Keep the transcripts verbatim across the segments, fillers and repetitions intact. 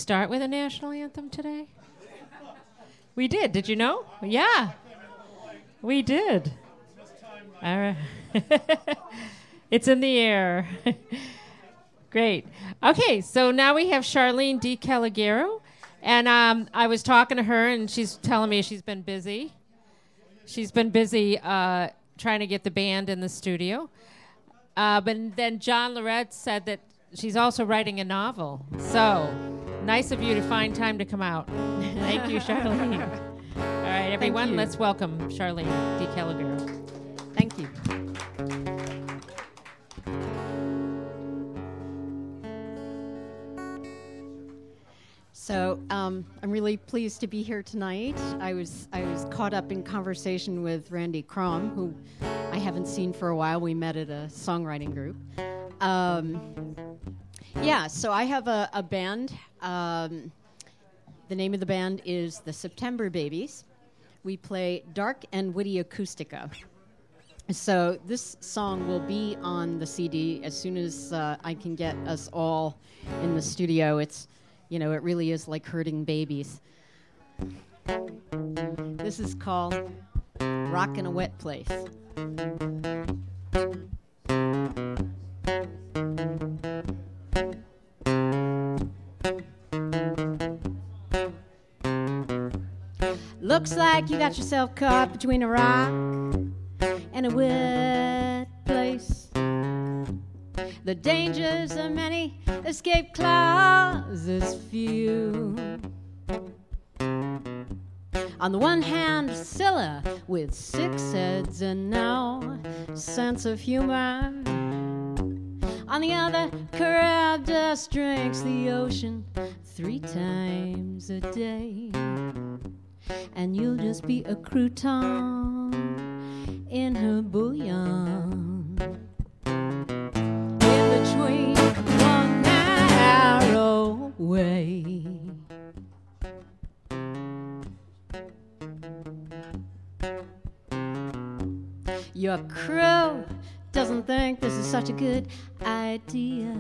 start with a national anthem today? We did. Did you know? Yeah. We did. All right. It's in the air. Great. Okay, so now we have Charlene DiCalogero. And um, I was talking to her, and she's telling me she's been busy. She's been busy uh, trying to get the band in the studio. Uh, but then John Lorette said that she's also writing a novel. So nice of you to find time to come out. Thank you, Charlene. All right, everyone, let's welcome Charlene DiCalogero. Thank you. So um, I'm really pleased to be here tonight. I was I was caught up in conversation with Randy Crom, who I haven't seen for a while. We met at a songwriting group. Um, yeah, so I have a, a band. Um, the name of the band is the September Babies. We play dark and witty acoustica. So this song will be on the C D as soon as uh, I can get us all in the studio. It's You know, it really is like herding babies. This is called Rock in a Wet Place. Looks like you got yourself caught between a rock and a wet place. The dangers are many, escape clauses few. On the one hand, Scylla with six heads and no sense of humor. On the other, Charybdis drinks the ocean three times a day. And you'll just be a crouton in her bouillon. Between one narrow way. Your crew doesn't think this is such a good idea.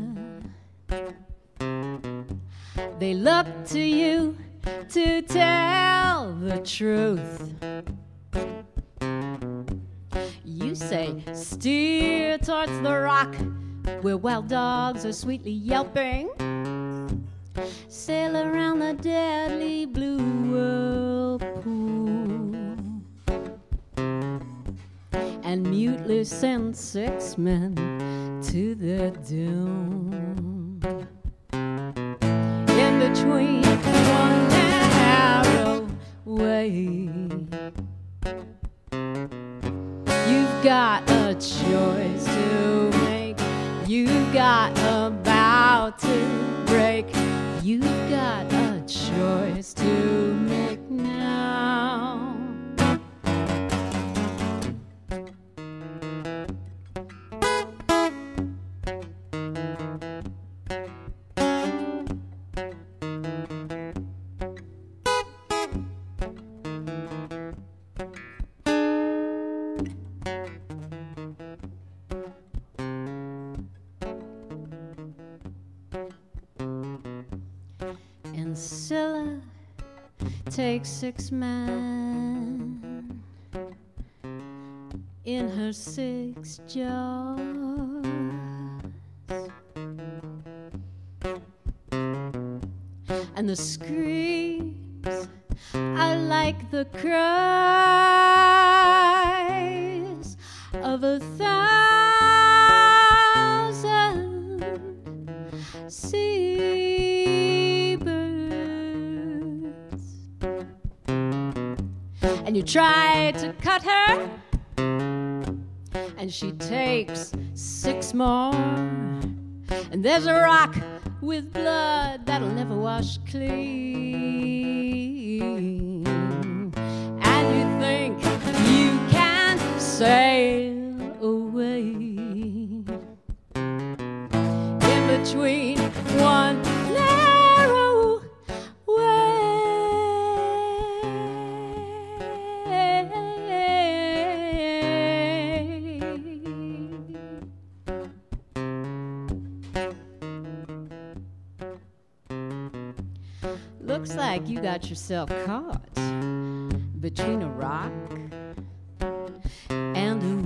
They look to you to tell the truth. You say, steer towards the rock where wild dogs are sweetly yelping. Sail around the deadly blue whirlpool and mutely send six men to their doom. In between one narrow way, you've got a choice to make. You've got a bow to break. You've got a choice to make now. And Scylla takes six men in her six jaws, and the screams are like the cries of a thousand seabirds. And you try to cut her, and she takes six more. And there's a rock with blood that'll never wash clean. And you think you can sail away in between one narrow way. Looks like you got yourself caught between a rock and a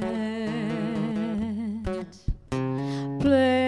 wet place.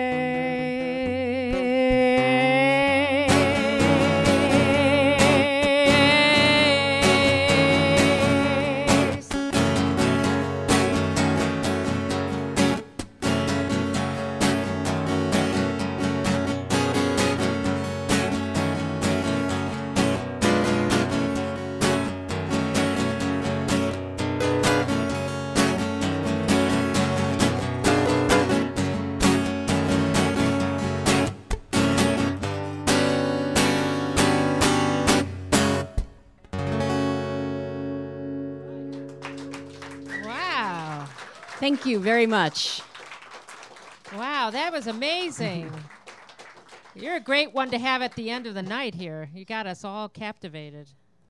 Thank you very much. Wow, that was amazing. You're a great one to have at the end of the night here. You got us all captivated.